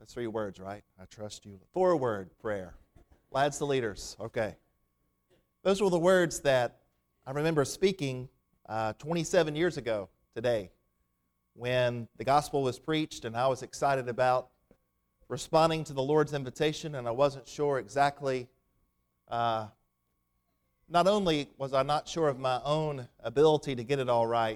That's 3 words, right? I trust you. 4-word prayer. Lads to leaders. Okay. Those were the words that I remember speaking 27 years ago today when the gospel was preached and I was excited about responding to the Lord's invitation, and I wasn't sure exactly, not only was I not sure of my own ability to get it all right,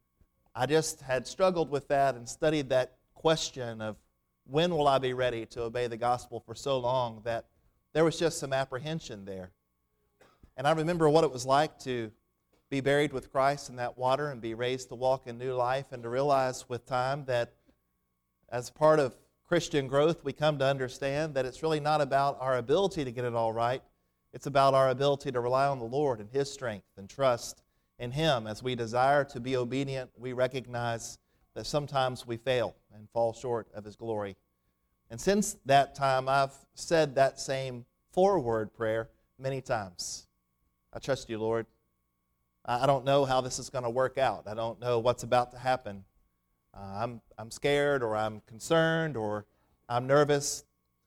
I just had struggled with that and studied that question of when will I be ready to obey the gospel for so long that there was just some apprehension there. And I remember what it was like to be buried with Christ in that water and be raised to walk in new life, and to realize with time that as part of Christian growth, we come to understand that it's really not about our ability to get it all right. It's about our ability to rely on the Lord and His strength and trust in Him. As we desire to be obedient, we recognize that sometimes we fail and fall short of His glory. And since that time, I've said that same 4-word prayer many times. I trust you, Lord. I don't know how this is going to work out. I don't know what's about to happen. I'm scared, or I'm concerned, or I'm nervous.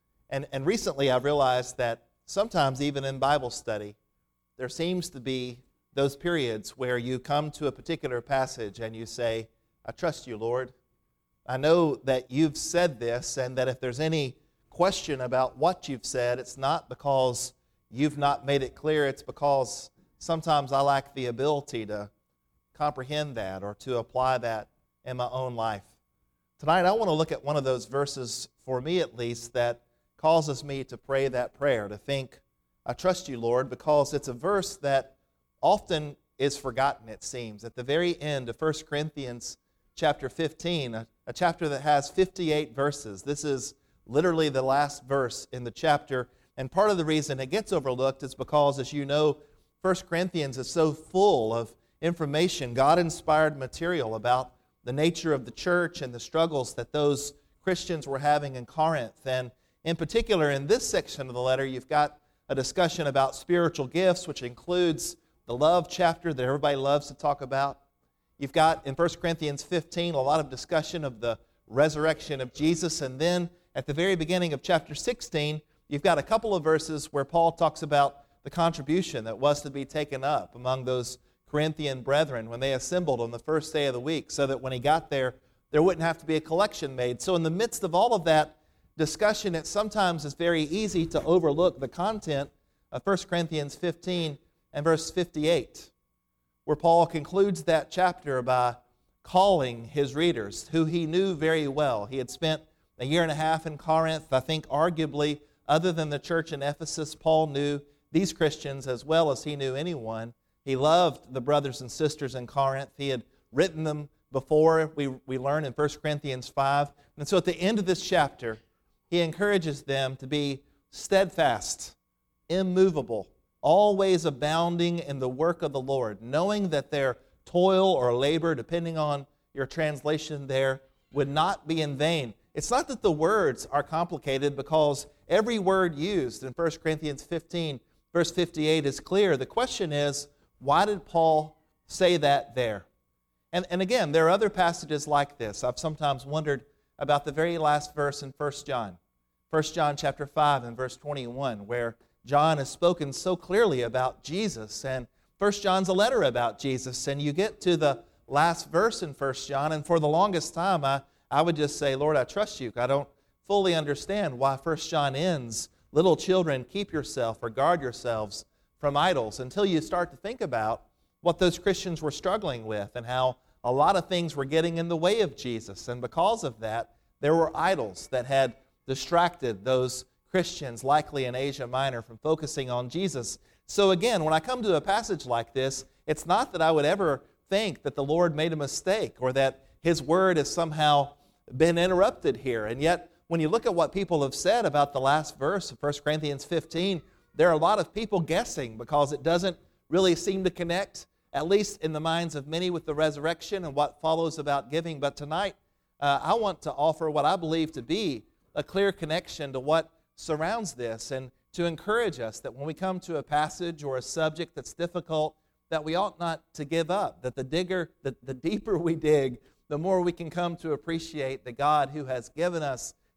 And recently I've realized that sometimes even in Bible study, there seems to be those periods where you come to a particular passage and you say, I trust you, Lord. I know that you've said this, and that if there's any question about what you've said, it's not because you've not made it clear. It's because sometimes I lack the ability to comprehend that or to apply that in my own life. Tonight I want to look at one of those verses, for me at least, that causes me to pray that prayer, to think, I trust you, Lord, because it's a verse that often is forgotten, it seems. At the very end of 1 Corinthians chapter 15, a chapter that has 58 verses. This is literally the last verse in the chapter, and part of the reason it gets overlooked is because, as you know, 1 Corinthians is so full of information, God-inspired material about the nature of the church and the struggles that those Christians were having in Corinth. And in particular, in this section of the letter, you've got a discussion about spiritual gifts, which includes the love chapter that everybody loves to talk about. You've got, in 1 Corinthians 15, a lot of discussion of the resurrection of Jesus. And then, at the very beginning of chapter 16, you've got a couple of verses where Paul talks about the contribution that was to be taken up among those Corinthian brethren when they assembled on the first day of the week, so that when he got there wouldn't have to be a collection made. So in the midst of all of that discussion, it sometimes is very easy to overlook the content of 1 Corinthians 15 and verse 58, where Paul concludes that chapter by calling his readers, who he knew very well. He had spent a year and a half in Corinth. I think arguably, other than the church in Ephesus, Paul knew these Christians as well as he knew anyone. He loved the brothers and sisters in Corinth. He had written them before, we learn in 1 Corinthians 5. And so at the end of this chapter, he encourages them to be steadfast, immovable, always abounding in the work of the Lord, knowing that their toil or labor, depending on your translation there, would not be in vain. It's not that the words are complicated, because every word used in 1 Corinthians 15, verse 58 is clear. The question is, why did Paul say that there? And again, there are other passages like this. I've sometimes wondered about the very last verse in 1 John. 1 John chapter 5 and verse 21, where John has spoken so clearly about Jesus. And 1 John's a letter about Jesus. And you get to the last verse in 1 John, and for the longest time, I would just say, Lord, I trust you. I don't fully understand why 1 John ends, little children, keep yourself or guard yourselves from idols, until you start to think about what those Christians were struggling with and how a lot of things were getting in the way of Jesus. And because of that, there were idols that had distracted those Christians, likely in Asia Minor, from focusing on Jesus. So again, when I come to a passage like this, it's not that I would ever think that the Lord made a mistake or that His word has somehow been interrupted here. And yet, when you look at what people have said about the last verse of 1 Corinthians 15, there are a lot of people guessing, because it doesn't really seem to connect, at least in the minds of many, with the resurrection and what follows about giving. But tonight, I want to offer what I believe to be a clear connection to what surrounds this, and to encourage us that when we come to a passage or a subject that's difficult, that we ought not to give up, that the deeper we dig, the more we can come to appreciate the God who has given us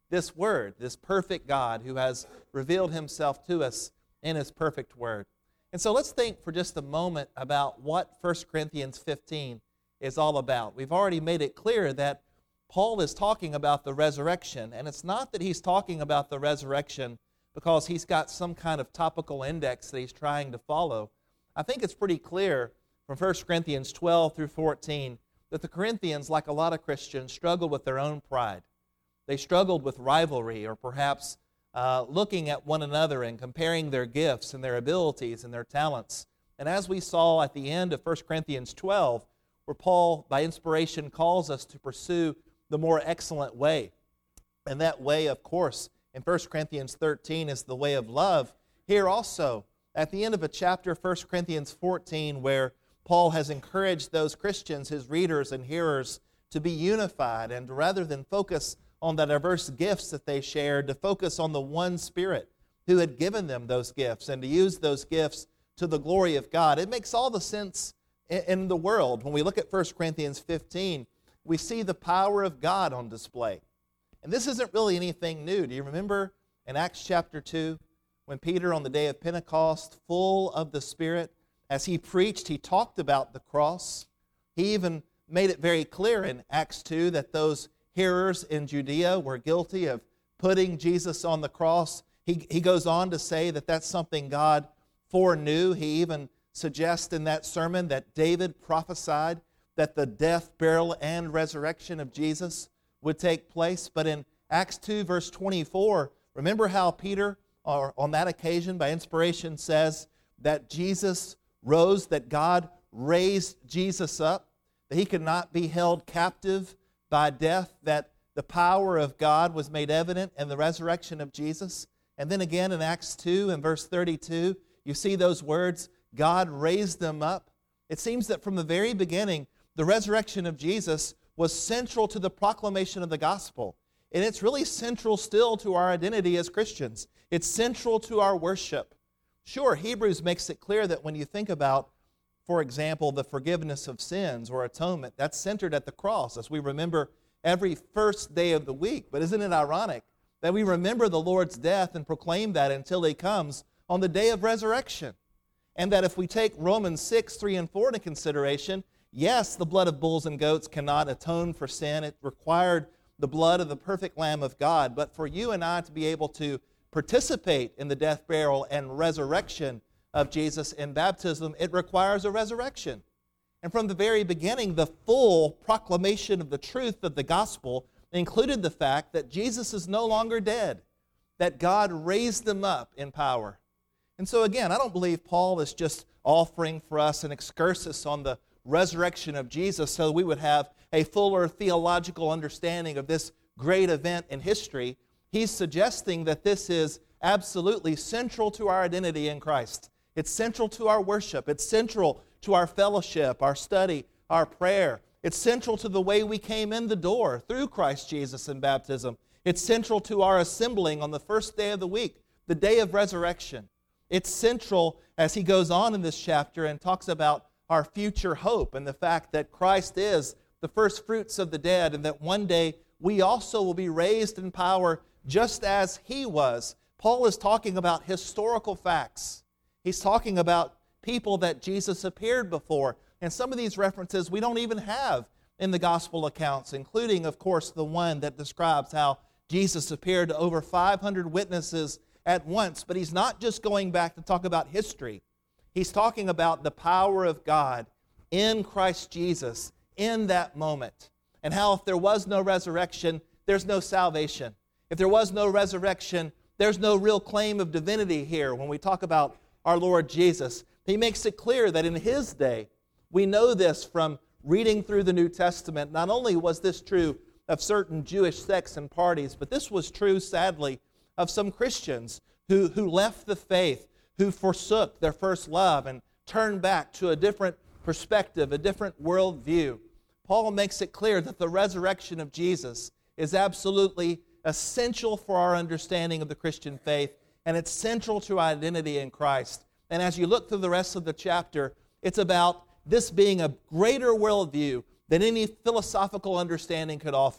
this Word, this perfect God who has revealed Himself to us in His perfect Word. And so let's think for just a moment about what 1 Corinthians 15 is all about. We've already made it clear that Paul is talking about the resurrection, and it's not that he's talking about the resurrection because he's got some kind of topical index that he's trying to follow. I think it's pretty clear from 1 Corinthians 12 through 14 that the Corinthians, like a lot of Christians, struggled with their own pride. They struggled with rivalry, or perhaps looking at one another and comparing their gifts and their abilities and their talents. And as we saw at the end of 1 Corinthians 12, where Paul, by inspiration, calls us to pursue the more excellent way. And that way, of course, in 1 Corinthians 13 is the way of love. Here also, at the end of a chapter, 1 Corinthians 14, where Paul has encouraged those Christians, his readers and hearers, to be unified and rather than focus on the diverse gifts that they shared, to focus on the one Spirit who had given them those gifts and to use those gifts to the glory of God. It makes all the sense in the world. When we look at 1 Corinthians 15, we see the power of God on display. And this isn't really anything new. Do you remember in Acts chapter 2, when Peter on the day of Pentecost, full of the Spirit, as he preached, he talked about the cross. He even made it very clear in Acts 2 that those hearers in Judea were guilty of putting Jesus on the cross. He goes on to say that that's something God foreknew. He even suggests in that sermon that David prophesied that the death, burial, and resurrection of Jesus would take place. But in Acts 2, verse 24, remember how Peter, on that occasion, by inspiration, says that Jesus rose, that God raised Jesus up, that He could not be held captive by death, that the power of God was made evident in the resurrection of Jesus. And then again in Acts 2 and verse 32, you see those words, God raised them up. It seems that from the very beginning, the resurrection of Jesus was central to the proclamation of the gospel. And it's really central still to our identity as Christians. It's central to our worship. Sure, Hebrews makes it clear that when you think about, for example, the forgiveness of sins or atonement, that's centered at the cross, as we remember every first day of the week. But isn't it ironic that we remember the Lord's death and proclaim that until He comes on the day of resurrection? And that if we take Romans 6, 3, and 4 into consideration, yes, the blood of bulls and goats cannot atone for sin. It required the blood of the perfect Lamb of God. But for you and I to be able to participate in the death, burial, and resurrection of Jesus in baptism, it requires a resurrection. And from the very beginning, the full proclamation of the truth of the gospel included the fact that Jesus is no longer dead, that God raised Him up in power. And so again, I don't believe Paul is just offering for us an excursus on the resurrection of Jesus so we would have a fuller theological understanding of this great event in history. He's suggesting that this is absolutely central to our identity in Christ. It's central to our worship. It's central to our fellowship, our study, our prayer. It's central to the way we came in the door through Christ Jesus in baptism. It's central to our assembling on the first day of the week, the day of resurrection. It's central as he goes on in this chapter and talks about our future hope and the fact that Christ is the first fruits of the dead and that one day we also will be raised in power just as He was. Paul is talking about historical facts. He's talking about people that Jesus appeared before. And some of these references we don't even have in the gospel accounts, including, of course, the one that describes how Jesus appeared to over 500 witnesses at once. But he's not just going back to talk about history. He's talking about the power of God in Christ Jesus in that moment. And how if there was no resurrection, there's no salvation. If there was no resurrection, there's no real claim of divinity here when we talk about our Lord Jesus. He makes it clear that in His day, we know this from reading through the New Testament. Not only was this true of certain Jewish sects and parties, but this was true, sadly, of some Christians who left the faith, who forsook their first love and turned back to a different perspective, a different worldview. Paul makes it clear that the resurrection of Jesus is absolutely essential for our understanding of the Christian faith, and it's central to our identity in Christ. And as you look through the rest of the chapter, it's about this being a greater worldview than any philosophical understanding could offer.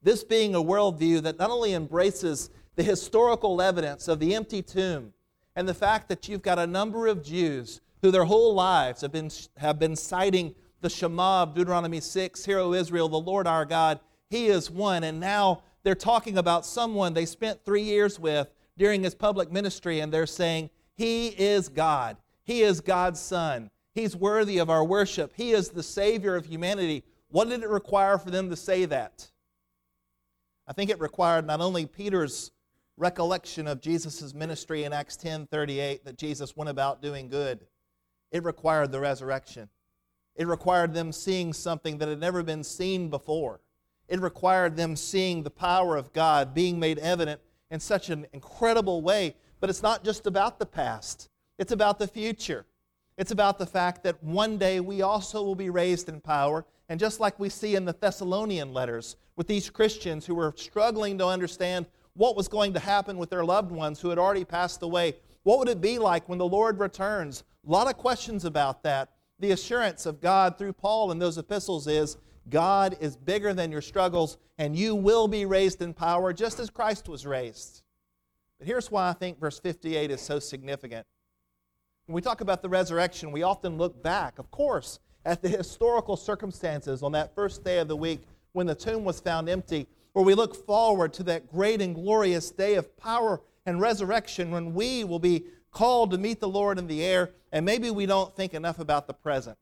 This being a worldview that not only embraces the historical evidence of the empty tomb and the fact that you've got a number of Jews who their whole lives have been citing the Shema of Deuteronomy 6, Hear, O Israel, the Lord our God, He is one. And now they're talking about someone they spent 3 years with during his public ministry, and they're saying, He is God. He is God's Son. He's worthy of our worship. He is the Savior of humanity. What did it require for them to say that? I think it required not only Peter's recollection of Jesus' ministry in Acts 10:38, that Jesus went about doing good. It required the resurrection. It required them seeing something that had never been seen before. It required them seeing the power of God being made evident in such an incredible way. But it's not just about the past. It's about the future. It's about the fact that one day we also will be raised in power. And just like we see in the Thessalonian letters with these Christians who were struggling to understand what was going to happen with their loved ones who had already passed away, what would it be like when the Lord returns? A lot of questions about that. The assurance of God through Paul in those epistles is God is bigger than your struggles, and you will be raised in power just as Christ was raised. But here's why I think verse 58 is so significant. When we talk about the resurrection, we often look back, of course, at the historical circumstances on that first day of the week when the tomb was found empty, or we look forward to that great and glorious day of power and resurrection when we will be called to meet the Lord in the air, and maybe we don't think enough about the present.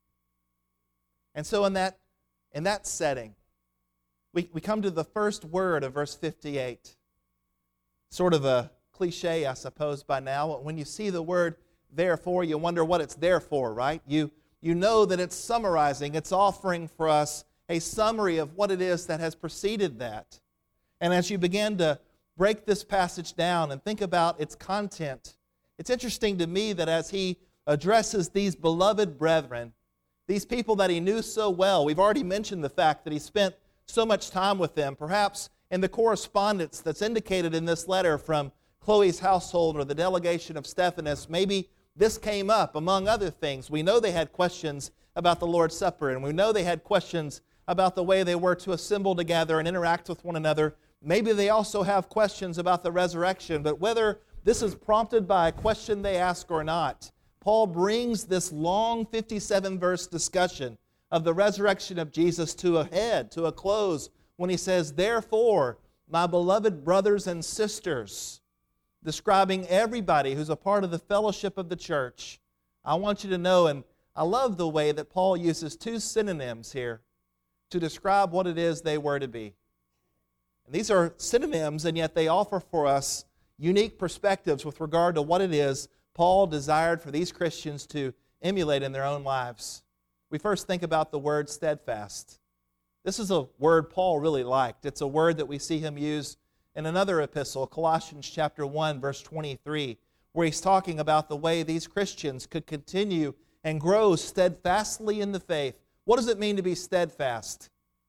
And so in that setting, we come to the first word of verse 58. Sort of a cliche, I suppose, by now. When you see the word therefore, you wonder what it's there for, right? You know that it's summarizing, it's offering for us a summary of what it is that has preceded that. And as you begin to break this passage down and think about its content, it's interesting to me that as he addresses these beloved brethren, these people that he knew so well, we've already mentioned the fact that he spent so much time with them, perhaps in the correspondence that's indicated in this letter from Chloe's household or the delegation of Stephanas, maybe this came up among other things. We know they had questions about the Lord's Supper, and we know they had questions about the way they were to assemble together and interact with one another. Maybe they also have questions about the resurrection, but whether this is prompted by a question they ask or not, Paul brings this long 57-verse discussion of the resurrection of Jesus to a head, to a close, when he says, Therefore, my beloved brothers and sisters, describing everybody who's a part of the fellowship of the church, I want you to know, and I love the way that Paul uses two synonyms here to describe what it is they were to be. And these are synonyms, and yet they offer for us unique perspectives with regard to what it is Paul desired for these Christians to emulate in their own lives. We first think about the word steadfast. This is a word Paul really liked. It's a word that we see him use in another epistle, Colossians chapter 1, verse 23, where he's talking about the way these Christians could continue and grow steadfastly in the faith. What does it mean to be steadfast?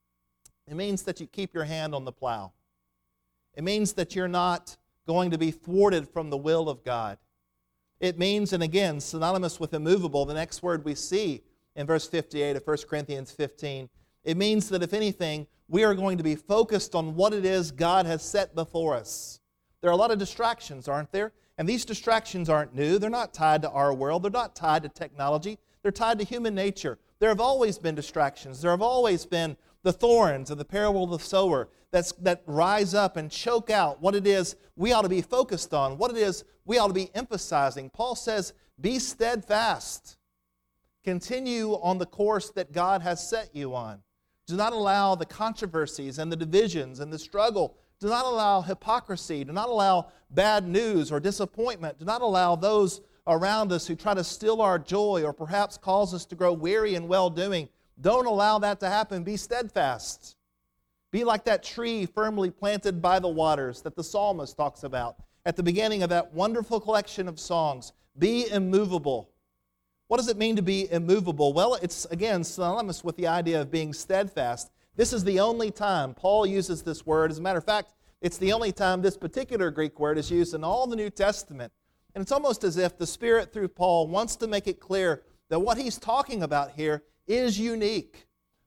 It means that you keep your hand on the plow. It means that you're not going to be thwarted from the will of God. It means, and again, synonymous with immovable, the next word we see in verse 58 of 1 Corinthians 15, it means that if anything, we are going to be focused on what it is God has set before us. There are a lot of distractions, aren't there? And these distractions aren't new. They're not tied to our world. They're not tied to technology. They're tied to human nature. There have always been distractions. There have always been the thorns of the parable of the sower that rise up and choke out what it is we ought to be focused on, what it is we ought to be emphasizing. Paul says, be steadfast. Continue on the course that God has set you on. Do not allow the controversies and the divisions and the struggle. Do not allow hypocrisy. Do not allow bad news or disappointment. Do not allow those around us who try to steal our joy or perhaps cause us to grow weary in well-doing. Don't allow that to happen. Be steadfast. Be like that tree firmly planted by the waters that the psalmist talks about at the beginning of that wonderful collection of songs. Be immovable. What does it mean to be immovable? Well, it's, again, synonymous with the idea of being steadfast. This is the only time Paul uses this word. As a matter of fact, it's the only time this particular Greek word is used in all the New Testament. And it's almost as if the Spirit, through Paul, wants to make it clear that what he's talking about here is unique.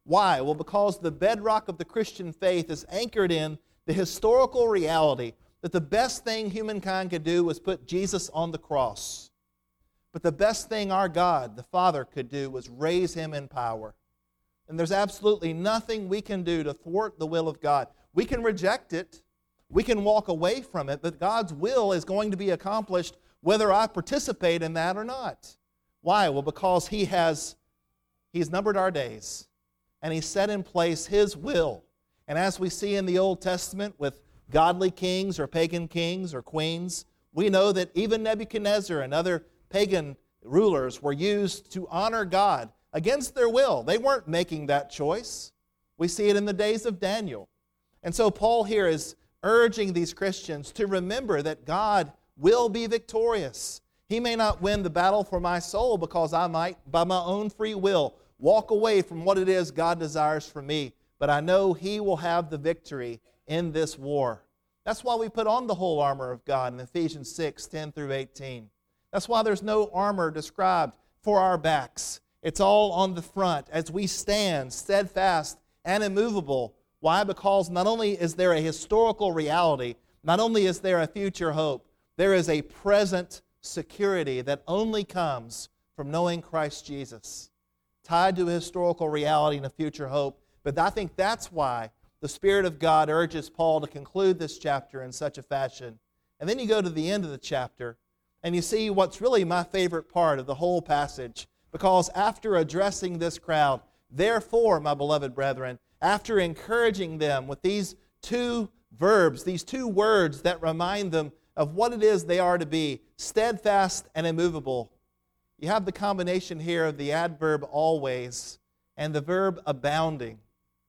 Why? Well, because the bedrock of the Christian faith is anchored in the historical reality that the best thing humankind could do was put Jesus on the cross. But the best thing our God, the Father, could do was raise Him in power. And there's absolutely nothing we can do to thwart the will of God. We can reject it. We can walk away from it, but God's will is going to be accomplished whether I participate in that or not. Why? Well, because He's numbered our days, and He set in place His will. And as we see in the Old Testament with godly kings or pagan kings or queens, we know that even Nebuchadnezzar and other pagan rulers were used to honor God against their will. They weren't making that choice. We see it in the days of Daniel. And so Paul here is urging these Christians to remember that God will be victorious. He may not win the battle for my soul because I might, by my own free will, walk away from what it is God desires for me. But I know He will have the victory in this war. That's why we put on the whole armor of God in Ephesians 6, 10 through 18. That's why there's no armor described for our backs. It's all on the front as we stand steadfast and immovable. Why? Because not only is there a historical reality, not only is there a future hope, there is a present security that only comes from knowing Christ Jesus, tied to a historical reality and a future hope. But I think that's why the Spirit of God urges Paul to conclude this chapter in such a fashion. And then you go to the end of the chapter, and you see what's really my favorite part of the whole passage. Because after addressing this crowd, therefore, my beloved brethren, after encouraging them with these two verbs, these two words that remind them of what it is they are to be, steadfast and immovable, you have the combination here of the adverb always and the verb abounding.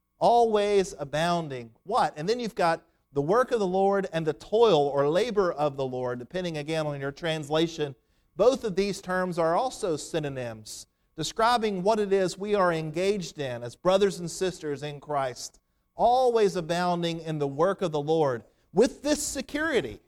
Always abounding. What? And then you've got the work of the Lord and the toil or labor of the Lord, depending again on your translation. Both of these terms are also synonyms, describing what it is we are engaged in as brothers and sisters in Christ, always abounding in the work of the Lord, with this security,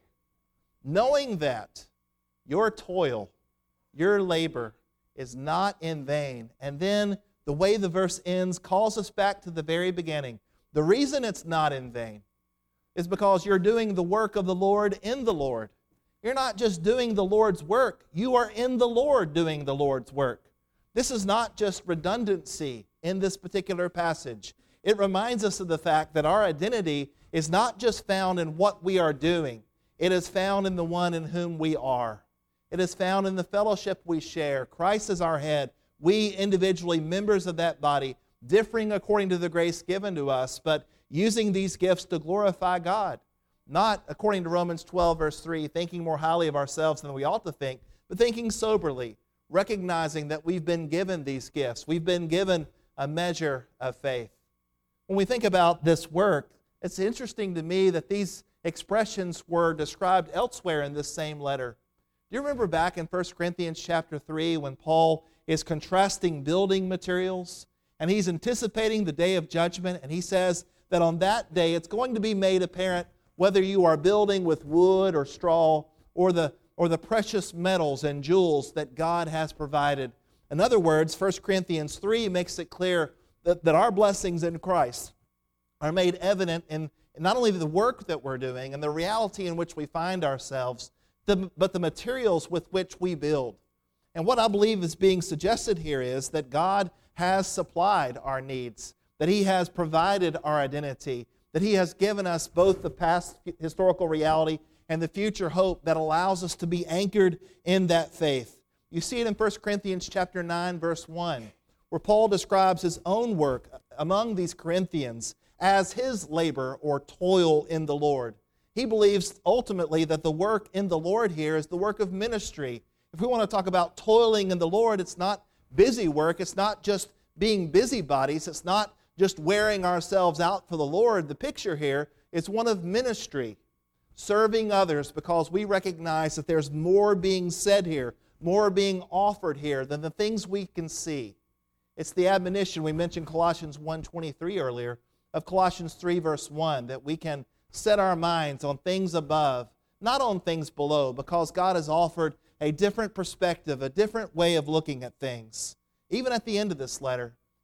knowing that your toil, your labor is not in vain. And then the way the verse ends calls us back to the very beginning. The reason it's not in vain is because you're doing the work of the Lord in the Lord. You're not just doing the Lord's work, you are in the Lord doing the Lord's work. This is not just redundancy in this particular passage. It reminds us of the fact that our identity is not just found in what we are doing. It is found in the one in whom we are. It is found in the fellowship we share. Christ is our head. We individually, members of that body, differing according to the grace given to us, but using these gifts to glorify God. Not, according to Romans 12, verse 3, thinking more highly of ourselves than we ought to think, but thinking soberly, recognizing that we've been given these gifts. We've been given a measure of faith. When we think about this work, it's interesting to me that these expressions were described elsewhere in this same letter. Do you remember back in 1 Corinthians chapter 3 when Paul is contrasting building materials and he's anticipating the day of judgment, and he says that on that day it's going to be made apparent whether you are building with wood or straw or the precious metals and jewels that God has provided. In other words, 1 Corinthians 3 makes it clear that our blessings in Christ are made evident in not only the work that we're doing and the reality in which we find ourselves, but the materials with which we build. And what I believe is being suggested here is that God has supplied our needs, that He has provided our identity, that He has given us both the past historical reality and the future hope that allows us to be anchored in that faith. You see it in 1 Corinthians chapter 9, verse 1, where Paul describes his own work among these Corinthians as his labor or toil in the Lord. He believes ultimately that the work in the Lord here is the work of ministry. If we want to talk about toiling in the Lord, it's not busy work. It's not just being busybodies. It's not just wearing ourselves out for the Lord. The picture here is one of ministry, serving others, because we recognize that there's more being said here, more being offered here than the things we can see. It's the admonition, we mentioned Colossians 1:23 earlier, of Colossians 3 verse 1, that we can set our minds on things above, not on things below, because God has offered a different perspective, a different way of looking at things. Even at the end of this letter,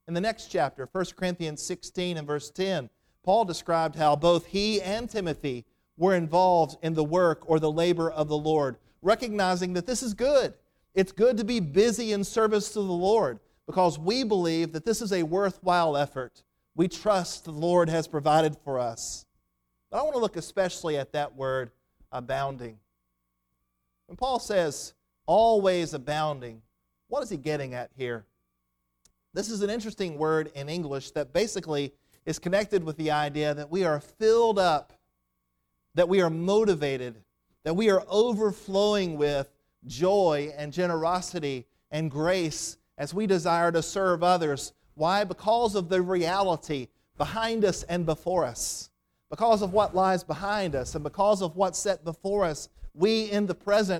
In the next chapter, 1 Corinthians 16 and verse 10, Paul described how both he and Timothy were involved in the work or the labor of the Lord, recognizing that this is good. It's good to be busy in service to the Lord because we believe that this is a worthwhile effort. We trust the Lord has provided for us. But I want to look especially at that word, abounding. When Paul says, always abounding, what is he getting at here? This is an interesting word in English that basically is connected with the idea that we are filled up, that we are motivated, that we are overflowing with joy and generosity and grace as we desire to serve others. Why? Because of the reality behind us and before us. Because of what lies behind us and because of what's set before us, we in the present,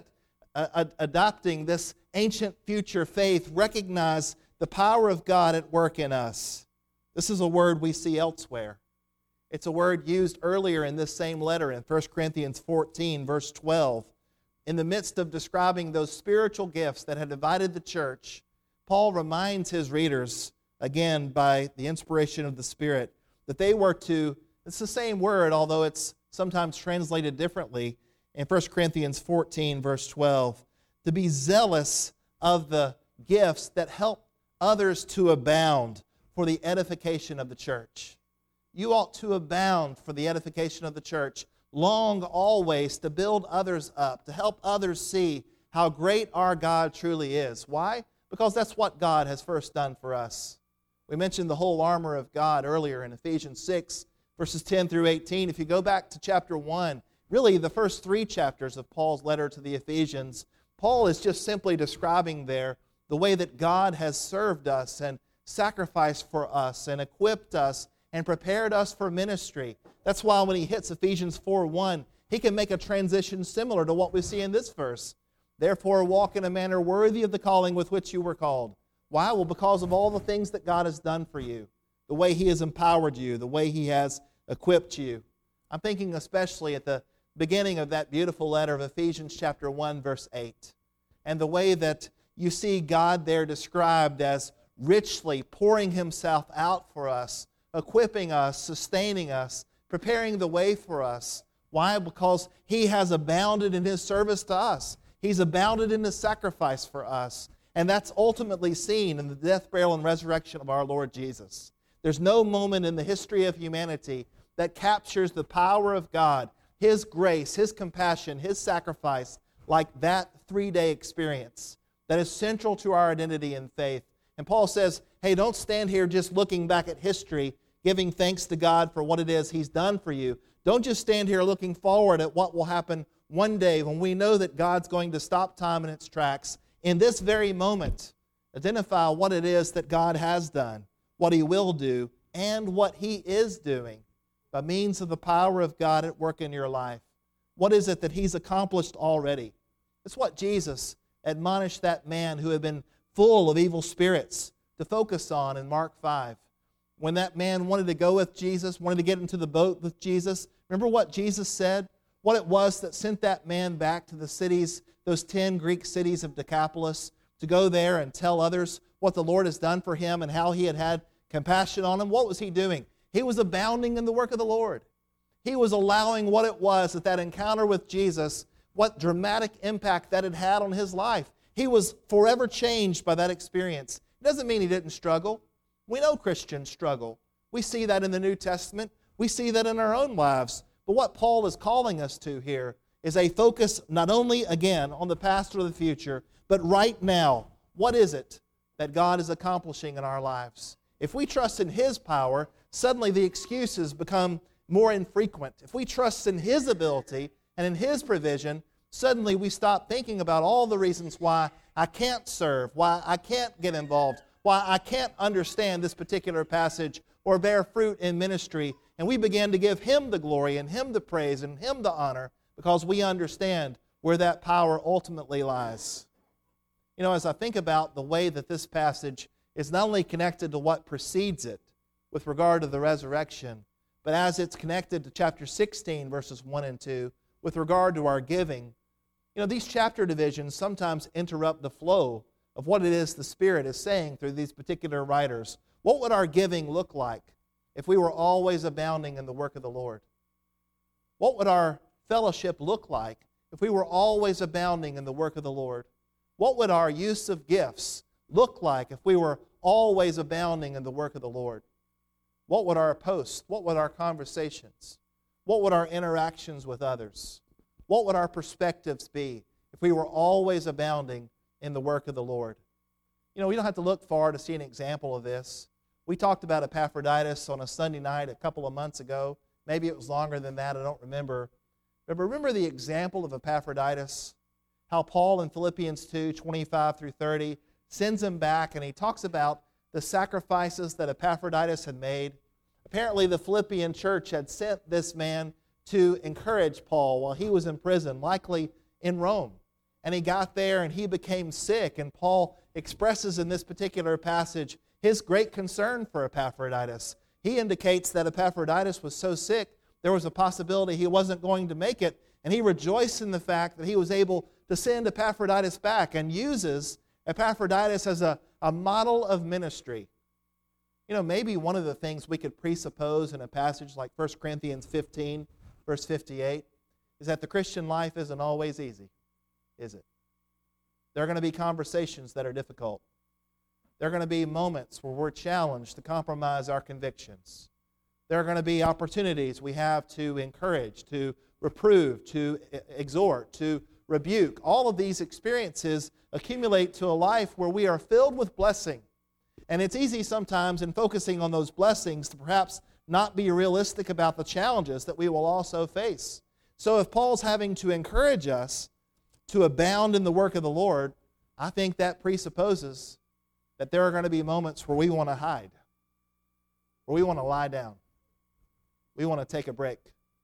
adopting this ancient future faith, recognize the power of God at work in us. This is a word we see elsewhere. It's a word used earlier in this same letter in 1 Corinthians 14, verse 12. In the midst of describing those spiritual gifts that had divided the church, Paul reminds his readers, again by the inspiration of the Spirit, that they were to, it's the same word, although it's sometimes translated differently, in 1 Corinthians 14, verse 12, to be zealous of the gifts that help others to abound for the edification of the church. You ought to abound for the edification of the church, long always to build others up, to help others see how great our God truly is. Why? Because that's what God has first done for us. We mentioned the whole armor of God earlier in Ephesians 6, verses 10 through 18. If you go back to chapter 1, really the first 3 chapters of Paul's letter to the Ephesians, Paul is just simply describing there the way that God has served us and sacrificed for us and equipped us and prepared us for ministry. That's why when he hits Ephesians 4:1, he can make a transition similar to what we see in this verse. Therefore, walk in a manner worthy of the calling with which you were called. Why? Well, because of all the things that God has done for you, the way he has empowered you, the way he has equipped you. I'm thinking especially at the beginning of that beautiful letter of Ephesians chapter 1, verse 8, and the way that you see God there described as richly pouring himself out for us, equipping us, sustaining us, preparing the way for us. Why? Because he has abounded in his service to us. He's abounded in his sacrifice for us. And that's ultimately seen in the death, burial, and resurrection of our Lord Jesus. There's no moment in the history of humanity that captures the power of God, his grace, his compassion, his sacrifice, like that 3-day experience that is central to our identity and faith. And Paul says, hey, don't stand here just looking back at history, giving thanks to God for what it is he's done for you. Don't just stand here looking forward at what will happen one day when we know that God's going to stop time in its tracks. In this very moment, identify what it is that God has done, what he will do, and what he is doing by means of the power of God at work in your life. What is it that he's accomplished already? It's what Jesus admonished that man who had been full of evil spirits to focus on in Mark 5. When that man wanted to go with Jesus, wanted to get into the boat with Jesus, remember what Jesus said? What it was that sent that man back to the cities, those 10 Greek cities of Decapolis, to go there and tell others what the Lord has done for him and how he had had compassion on him. What was he doing? He was abounding in the work of the Lord. He was allowing what it was that encounter with Jesus, what dramatic impact that had had on his life. He was forever changed by that experience. It doesn't mean he didn't struggle. We know Christians struggle. We see that in the New Testament. We see that in our own lives. But what Paul is calling us to here is a focus not only, again, on the past or the future, but right now. What is it that God is accomplishing in our lives? If we trust in his power, suddenly the excuses become more infrequent. If we trust in his ability and in his provision, suddenly we stop thinking about all the reasons why I can't serve, why I can't get involved, why I can't understand this particular passage or bear fruit in ministry. And we begin to give him the glory and him the praise and him the honor because we understand where that power ultimately lies. You know, as I think about the way that this passage is not only connected to what precedes it with regard to the resurrection, but as it's connected to chapter 16, verses 1 and 2, with regard to our giving, you know, these chapter divisions sometimes interrupt the flow of what it is the Spirit is saying through these particular writers. What would our giving look like if we were always abounding in the work of the Lord? What would our fellowship look like if we were always abounding in the work of the Lord? What would our use of gifts look like if we were always abounding in the work of the Lord? What would our posts? What would our conversations? What would our interactions with others? What would our perspectives be if we were always abounding in the work of the Lord? You know, we don't have to look far to see an example of this. We talked about Epaphroditus on a Sunday night a couple of months ago. Maybe it was longer than that, I don't remember. But remember the example of Epaphroditus? How Paul in Philippians 2, 25 through 30 sends him back, and he talks about the sacrifices that Epaphroditus had made. Apparently the Philippian church had sent this man to encourage Paul while he was in prison, likely in Rome. And he got there and he became sick, and Paul expresses in this particular passage his great concern for Epaphroditus. He indicates that Epaphroditus was so sick, there was a possibility he wasn't going to make it, and he rejoiced in the fact that he was able to send Epaphroditus back and uses Epaphroditus as a model of ministry. You know, maybe one of the things we could presuppose in a passage like 1 Corinthians 15, verse 58, is that the Christian life isn't always easy, is it? There are going to be conversations that are difficult. There are going to be moments where we're challenged to compromise our convictions. There are going to be opportunities we have to encourage, to reprove, to exhort, to rebuke. All of these experiences accumulate to a life where we are filled with blessing. And it's easy sometimes in focusing on those blessings to perhaps not be realistic about the challenges that we will also face. So if Paul's having to encourage us to abound in the work of the Lord, I think that presupposes that there are going to be moments where we want to hide, where we want to lie down, we want to take a break.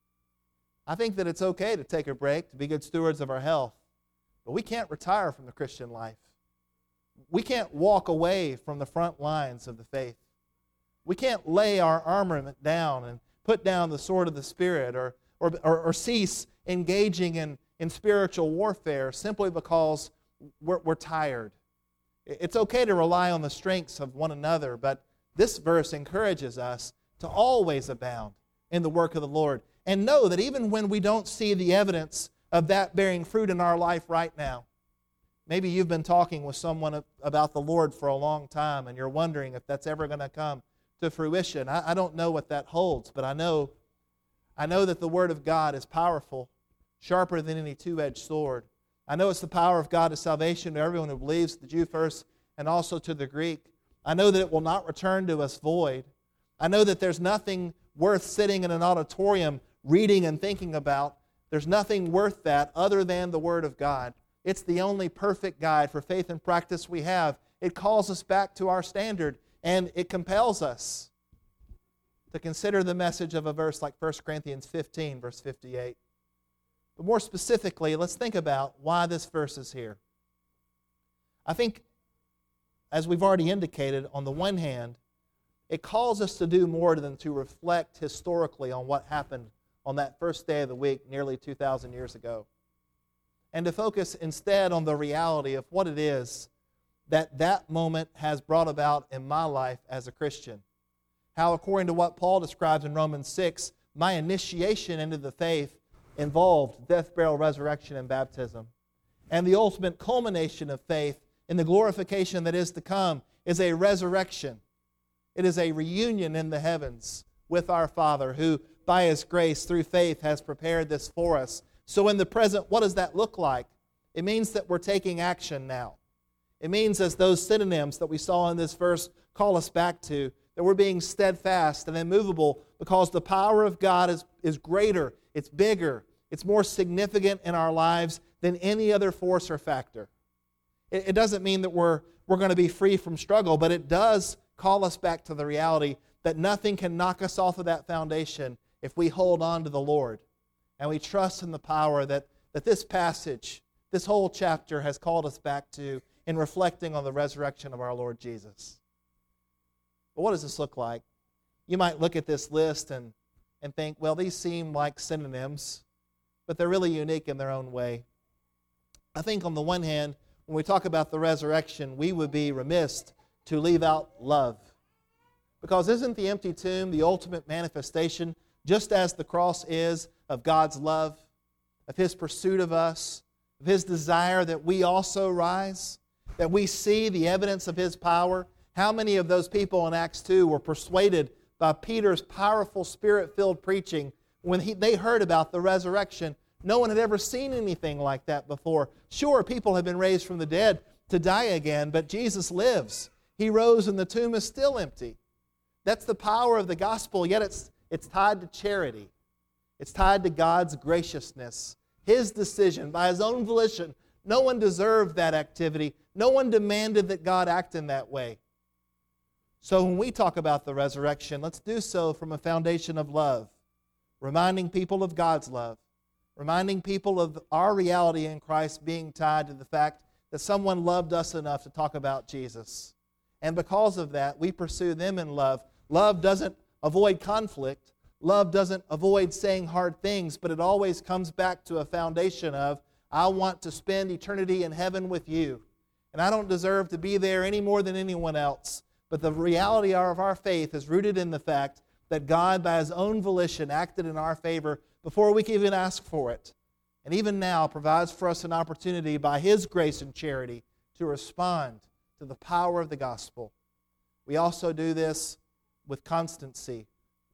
I think that it's okay to take a break, to be good stewards of our health, but we can't retire from the Christian life. We can't walk away from the front lines of the faith. We can't lay our armament down and put down the sword of the Spirit or cease engaging in spiritual warfare simply because we're tired. It's okay to rely on the strengths of one another, but this verse encourages us to always abound in the work of the Lord. And know that even when we don't see the evidence of that bearing fruit in our life right now, maybe you've been talking with someone about the Lord for a long time and you're wondering if that's ever going to come to fruition. I don't know what that holds, but I know that the Word of God is powerful, sharper than any two-edged sword. I know it's the power of God to salvation to everyone who believes, the Jew first and also to the Greek. I know that it will not return to us void. I know that there's nothing worth sitting in an auditorium reading and thinking about. There's nothing worth that other than the Word of God. It's the only perfect guide for faith and practice we have. It calls us back to our standard, and it compels us to consider the message of a verse like 1 Corinthians 15, verse 58. But more specifically, let's think about why this verse is here. I think, as we've already indicated, on the one hand, it calls us to do more than to reflect historically on what happened on that first day of the week nearly 2,000 years ago, and to focus instead on the reality of what it is that moment has brought about in my life as a Christian. How, according to what Paul describes in Romans 6, my initiation into the faith involved death, burial, resurrection, and baptism. And the ultimate culmination of faith in the glorification that is to come is a resurrection. It is a reunion in the heavens with our Father who, by His grace, through faith, has prepared this for us. So in the present, what does that look like? It means that we're taking action now. It means, as those synonyms that we saw in this verse call us back to, that we're being steadfast and immovable because the power of God is greater, it's bigger, it's more significant in our lives than any other force or factor. It doesn't mean that we're going to be free from struggle, but it does call us back to the reality that nothing can knock us off of that foundation if we hold on to the Lord and we trust in the power that this passage, this whole chapter has called us back to in reflecting on the resurrection of our Lord Jesus. But what does this look like? You might look at this list and think, well, these seem like synonyms, but they're really unique in their own way. I think on the one hand, when we talk about the resurrection, we would be remiss to leave out love. Because isn't the empty tomb the ultimate manifestation, just as the cross is, of God's love, of His pursuit of us, of His desire that we also rise, that we see the evidence of His power? How many of those people in Acts 2 were persuaded by Peter's powerful, Spirit-filled preaching when they heard about the resurrection? No one had ever seen anything like that before. Sure, people have been raised from the dead to die again, but Jesus lives. He rose and the tomb is still empty. That's the power of the gospel, yet it's tied to charity. It's tied to God's graciousness, His decision, by His own volition. No one deserved that activity. No one demanded that God act in that way. So when we talk about the resurrection, let's do so from a foundation of love, reminding people of God's love, reminding people of our reality in Christ being tied to the fact that someone loved us enough to talk about Jesus. And because of that, we pursue them in love. Love doesn't avoid conflict. Love doesn't avoid saying hard things, but it always comes back to a foundation of, I want to spend eternity in heaven with you. And I don't deserve to be there any more than anyone else. But the reality of our faith is rooted in the fact that God, by His own volition, acted in our favor before we could even ask for it. And even now provides for us an opportunity by His grace and charity to respond to the power of the gospel. We also do this with constancy.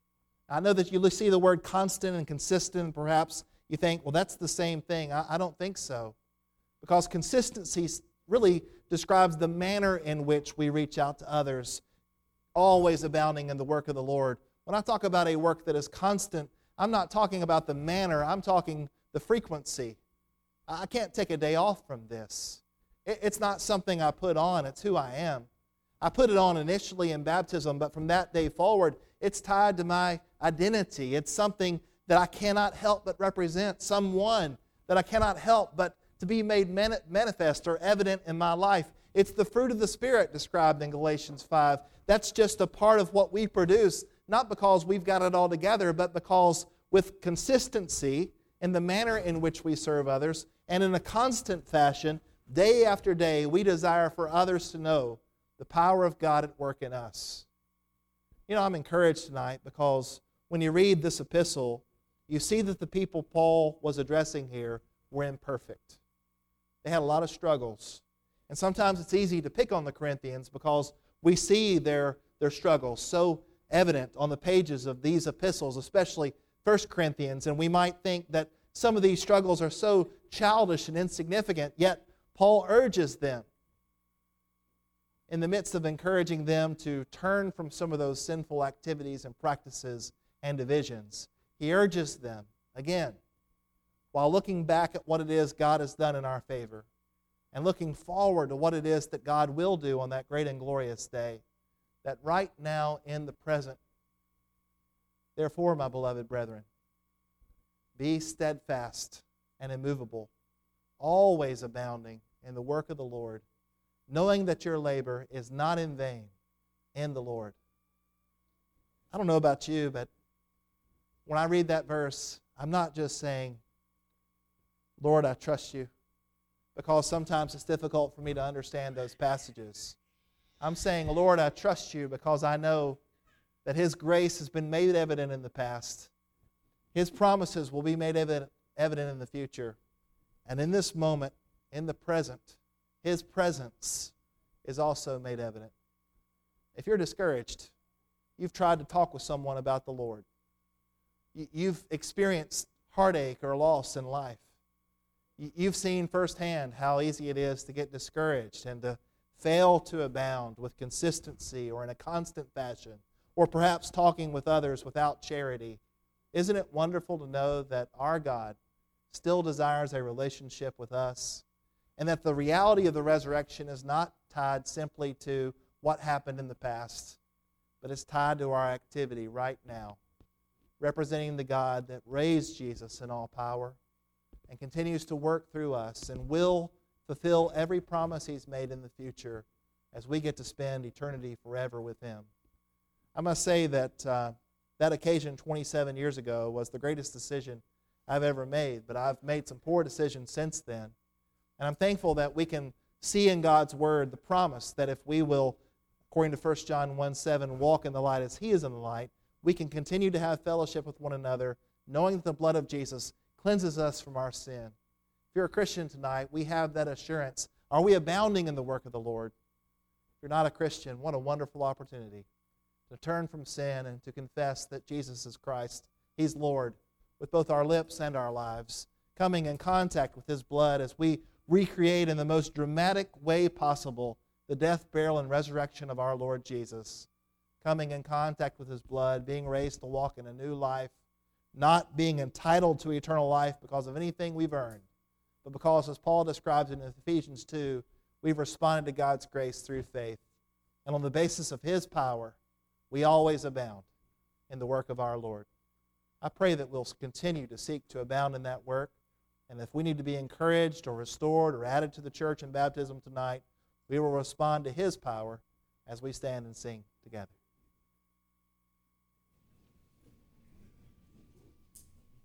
I know that you see the word constant and consistent, and perhaps you think, well, that's the same thing. I don't think so. Because consistency really describes the manner in which we reach out to others, always abounding in the work of the Lord. When I talk about a work that is constant, I'm not talking about the manner, I'm talking the frequency. I can't take a day off from this. It's not something I put on, it's who I am. I put it on initially in baptism, but from that day forward, it's tied to my identity. It's something that I cannot help but represent, someone that I cannot help but to be made manifest or evident in my life. It's the fruit of the Spirit described in Galatians 5. That's just a part of what we produce, not because we've got it all together, but because with consistency in the manner in which we serve others and in a constant fashion, day after day, we desire for others to know the power of God at work in us. You know, I'm encouraged tonight because when you read this epistle, you see that the people Paul was addressing here were imperfect. They had a lot of struggles. And sometimes it's easy to pick on the Corinthians because we see their struggles so evident on the pages of these epistles, especially 1 Corinthians, and we might think that some of these struggles are so childish and insignificant, yet Paul urges them in the midst of encouraging them to turn from some of those sinful activities and practices and divisions. He urges them, again, while looking back at what it is God has done in our favor and looking forward to what it is that God will do on that great and glorious day, that right now in the present, therefore, my beloved brethren, be steadfast and immovable, always abounding in the work of the Lord, knowing that your labor is not in vain in the Lord. I don't know about you, but when I read that verse, I'm not just saying, Lord, I trust you, because sometimes it's difficult for me to understand those passages. I'm saying, Lord, I trust you because I know that His grace has been made evident in the past. His promises will be made evident in the future. And in this moment, in the present, His presence is also made evident. If you're discouraged, you've tried to talk with someone about the Lord. You've experienced heartache or loss in life. You've seen firsthand how easy it is to get discouraged and to fail to abound with consistency or in a constant fashion, or perhaps talking with others without charity. Isn't it wonderful to know that our God still desires a relationship with us, and that the reality of the resurrection is not tied simply to what happened in the past, but it's tied to our activity right now, representing the God that raised Jesus in all power and continues to work through us and will fulfill every promise He's made in the future as we get to spend eternity forever with Him. I must say that that occasion 27 years ago was the greatest decision I've ever made, but I've made some poor decisions since then. And I'm thankful that we can see in God's Word the promise that if we will according to 1 John 1:7, walk in the light as He is in the light, we can continue to have fellowship with one another, knowing that the blood of Jesus cleanses us from our sin. If you're a Christian tonight, we have that assurance. Are we abounding in the work of the Lord? If you're not a Christian, what a wonderful opportunity to turn from sin and to confess that Jesus is Christ. He's Lord, with both our lips and our lives, coming in contact with His blood as we recreate in the most dramatic way possible the death, burial, and resurrection of our Lord Jesus, coming in contact with His blood, being raised to walk in a new life, not being entitled to eternal life because of anything we've earned, but because, as Paul describes in Ephesians 2, we've responded to God's grace through faith. And on the basis of His power, we always abound in the work of our Lord. I pray that we'll continue to seek to abound in that work. And if we need to be encouraged or restored or added to the church in baptism tonight, we will respond to His power as we stand and sing together.